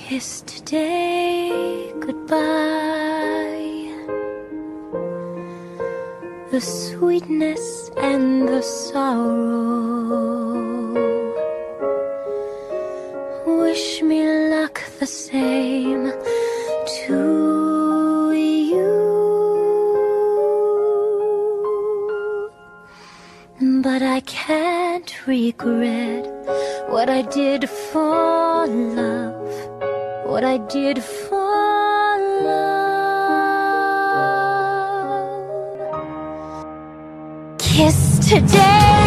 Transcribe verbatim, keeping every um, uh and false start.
Kiss today goodbye. The sweetness and the sorrow. Wish me luck the same to you. But I can't regret what I did for love, what I did for love. Kiss today.